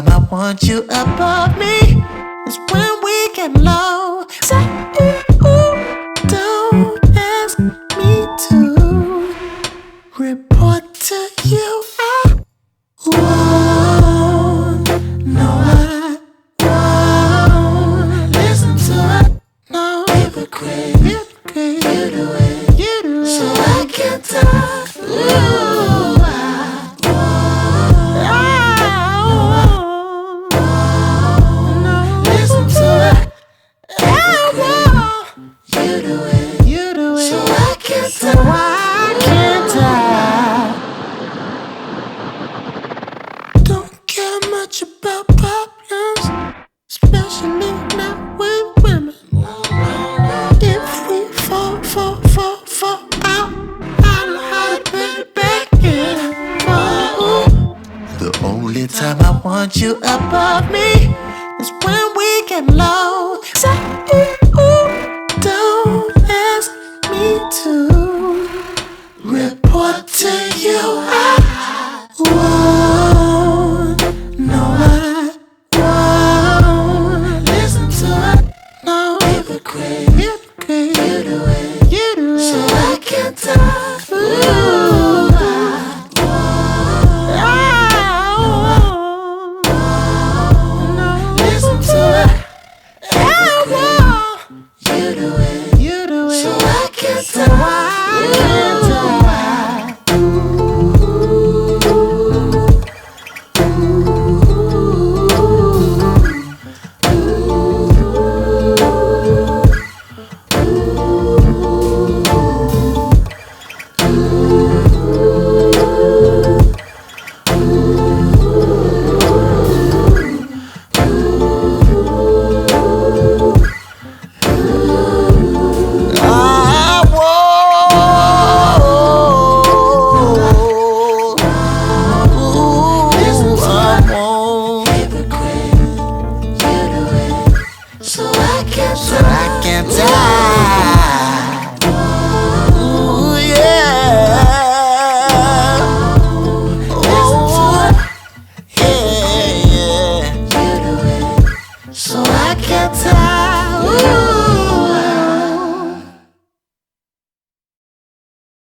time I want you above me is when we get low. Say, ooh, don't ask me to report to you. I won't, no, I won't listen to it. No, hypocrite, hypocrite. You do it, you do it, so I can't tell. Ooh, listen to it. You do it, you do it, so I can't tell. So I can't tell. Don't care much about problems, especially not with women. If we fall out, I know how to put it back in. Oh, the only time I want you above me is when we get low. Say, ooh, don't ask me to report to you. I won't, no, I won't listen to it. No, hypocrite, hypocrite. You do it, you do it, so I can't tell. Ooh, listen to it. You do it, you do it, so I can't tell. I can't tell. So I can't die. Ooh, yeah. Oh, yeah, yeah. So I can't die.